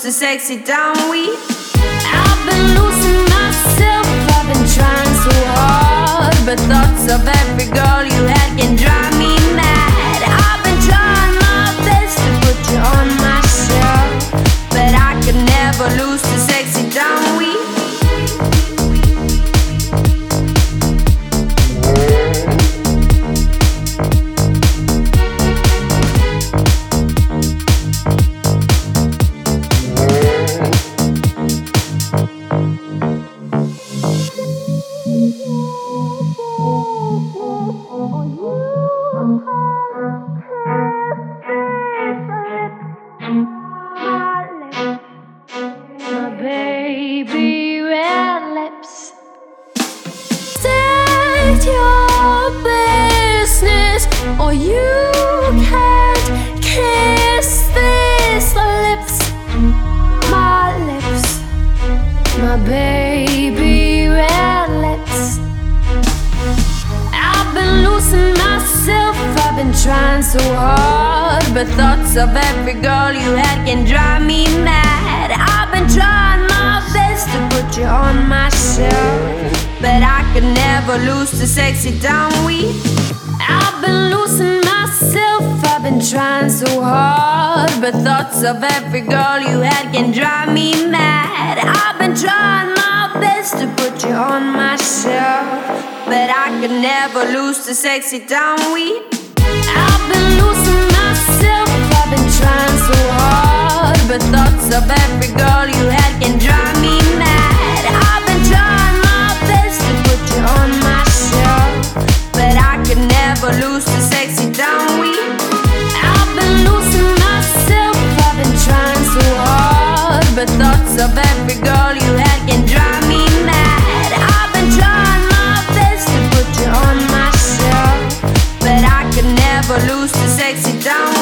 to sexy down weed. I've been losing myself, I've been trying so hard, but thoughts of every girl you had can drive me mad. I've been trying my best to put you on my shelf, but I could never lose to sexy down weed. Baby red lips, state your business, or you can't kiss these lips. My lips, my baby red lips. I've been losing myself, I've been trying so hard, but thoughts of every girl you had can drive me mad. I've been trying my best to put you on my shelf, but I could never lose to sexy down weed. I've been losing myself, I've been trying so hard, but thoughts of every girl you had can drive me mad. I've been trying my best to put you on my shelf, but I could never lose to sexy down weed. I've been losing myself, I've been trying so hard, but thoughts of every girl you had can drive me mad. I've been trying my best to put you on my shelf, but I could never lose to sexy down weed. I've been losing myself, I've been trying so hard, but thoughts of every girl you had can drive me mad. I've been trying my best to put you on my shelf, but I could never lose to sexy down.